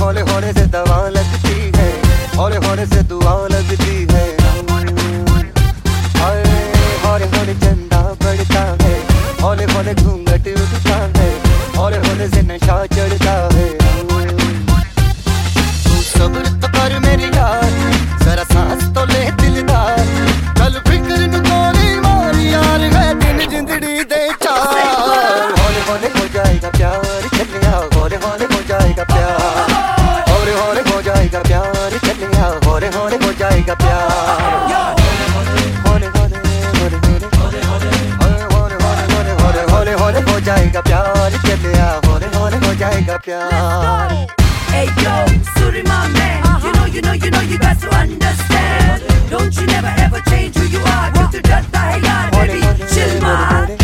हौले हौले से दवा लगती है, हौले हौले से दुआ लगती है। हौले हौले चंदा बढ़ता है, हौले हौले घूंघट उठता है, हौले हौले से नशा चढ़ता है। तू सब्र तो कर मेरी यार, जरा सांस तो ले दिलदार, कल फिक्र न कोरी मार यार, है दिन जिंदड़ी दे चार। हौले हौले हो जाएगा प्यार चलिया, हौले हौले हो जाएगा प्यार, हौले हौले हो जाएगा प्यार चलिया, हौले हौले हो जाएगा प्यार। हौले हौले हौले हौले हौले हौले हो जाएगा प्यार चलिया, हौले हौले हो जाएगा प्यार। Hey yo, Suri my man, you got to understand. Don't you never ever change who you are. Give to that hai yaar, baby, chill man.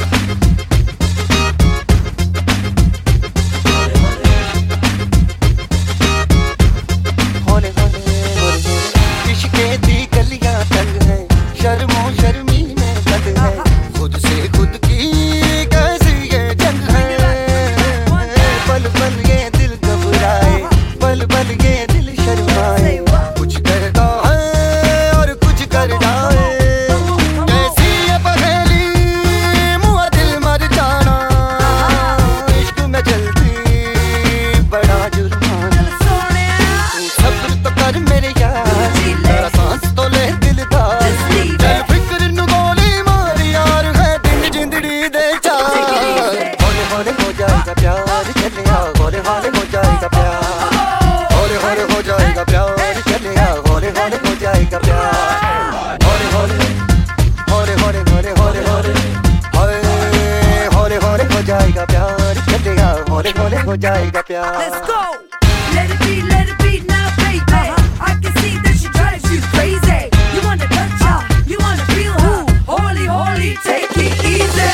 हौले हौले इश्क़ दी गलियां तंग है, शर्मो शर्मी में बंद है, खुद से खुद की कैसी ये जंग है। पल पल ये दिल घबराए, पल पल ये दिल शर्माए, कुछ करता है और कुछ कर जाए। कैसी ये पहेली मुआ दिल मर जाना, इश्क में जल्दी बड़ा जुर्माना। तू सब्र तो कर मेरे यार, जरा सांस तो ले दिलदार, चल फिक्र न गोली मार यार, है दिन जिंदड़ी दे चार। हौले हौले हो जाएगा प्यार चलिया, हौले हौले हो जाएगा प्यार, हौले हौले हो जाएगा प्यार चलिया, हौले हौले हो जाएगा प्यार। हौले हौले हौले हौले हौले हौले हौले हौले हौले हो जाएगा प्यार चलिया, हौले हौले हो जाएगा प्यार। Let's go. Let it be now, baby. I can see that she drives you crazy. You wanna touch her, you wanna feel her. Holy, holy, take it easy.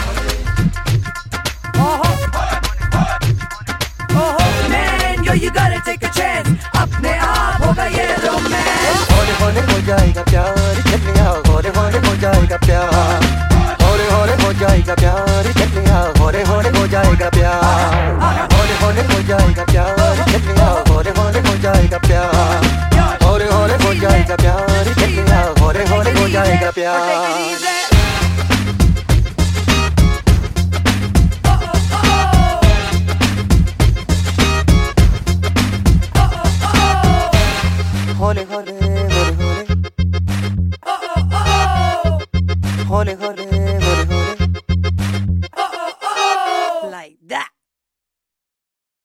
Man, yo, you gotta take a chance. अपने आप होगा ये romance. हौले हौले हो जाएगा प्यार चलिया, हौले हौले हो जाएगा प्यार, हौले हौले हो जाएगा प्यार चलिया, हौले हौले हो जाएगा प्यार। हौले हौले हो जाएगा प्यार चलिया, हौले हौले हो जाएगा प्यार, हौले हौले हो जाएगा प्यार चलिया, हौले हौले हो जाएगा प्यार। हौले हौले हौले हौले हौले हौले